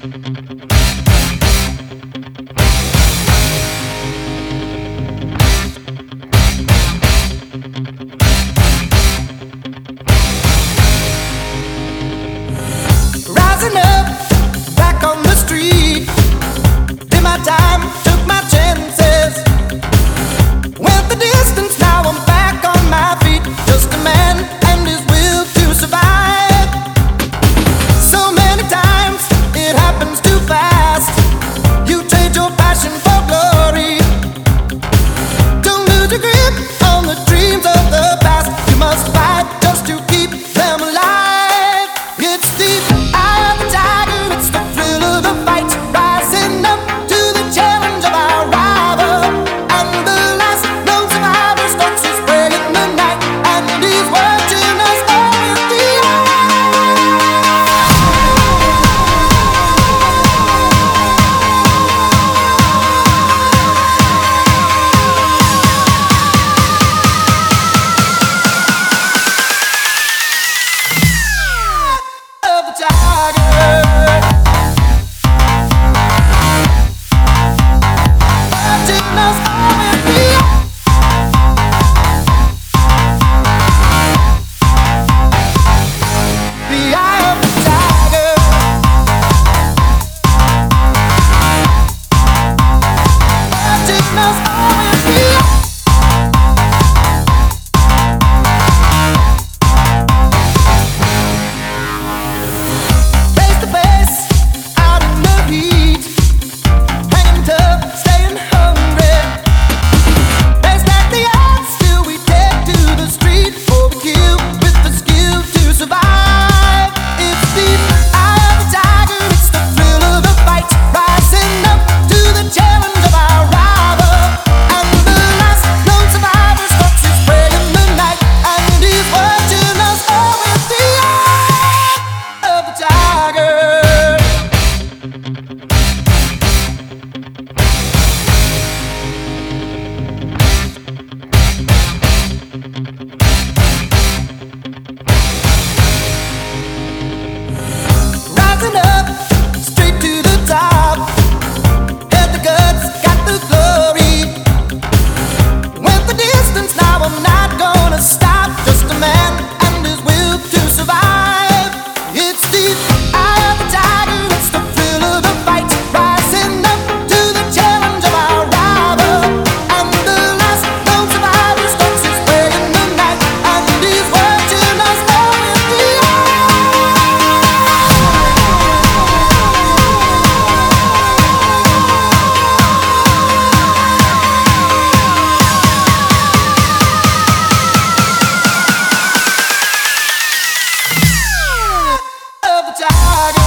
Rising up, back on the street. Did my time, took my chances. Went the distance, now I'm back on my feet. Just a man and his will to survive. So many times it happens too fast. You trade your passion for glory. Don't lose your grip on the dreams of the past. You must fight just to keep them alive. It's the eye of the tiger, it's the thrill of the fight. Rising up to the challenge of our rival. And the last known survivor starts his prey in the night. And he's watching us all with the of the tiger. Watching us all with the eye of the tiger. Watching us all with the face to face, out in the heat, hanging tough, staying hungry. They stack the odds, still we take to the street for the kill with the skill to survive. It's the eye of the tiger, it's the thrill of the fight. Rising up to the challenge of our rival. And the last known survivor stalks his prey in the night. And he's watching us all with the eye of the tiger. Rising up, straight to the top. Had the guts, got the glory. Went the distance, now I'm not gonna stop. Just a man and his will to survive. It's the eye of the tiger, it's the thrill of the fight. Rising up to the challenge of our rival. And the last known survivor stalks his prey in the night. And he's watching us all with the eye of the tiger.